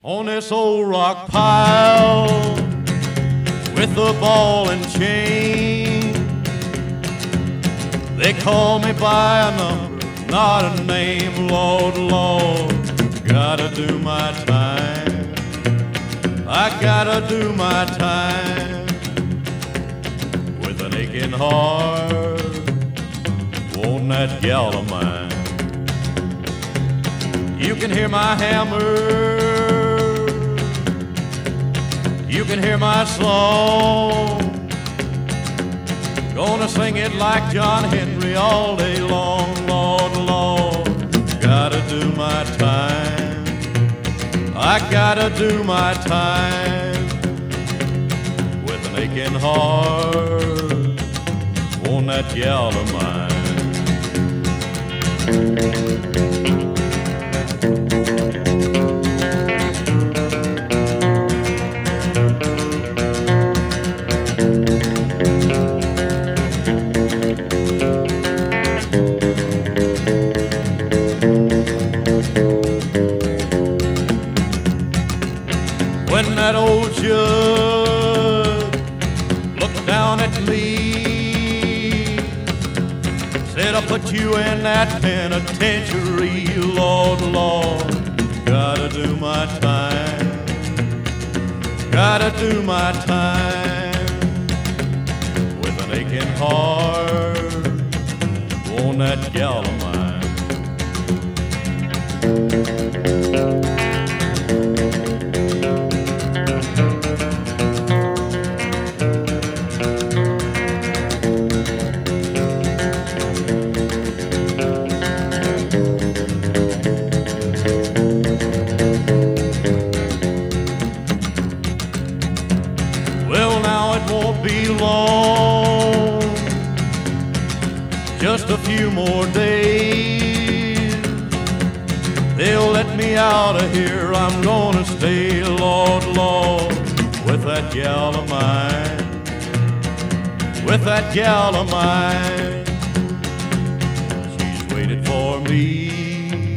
On this old rock pile with the ball and chain. They call me by a number, not a name. Lord, Lord, gotta do my time. I gotta do my time. With an aching heart, won't that gal of mine. You can hear my hammer, you can hear my song. Gonna sing it like John Henry all day long. Lord, Lord, gotta do my time. I gotta do my time. With an aching heart, won't that gal of mine. When that old judge looked down at me, said, I'll put you in that penitentiary. Lord, Lord, gotta do my time. Gotta do my time. With an aching heart, won't that gal of mine. Well, now it won't be long, just a few more days. They'll let me out of here, I'm gonna stay. Lord, Lord, with that gal of mine. With that gal of mine. She's waited for me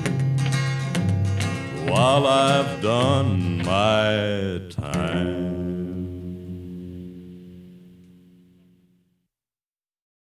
while I've done my time.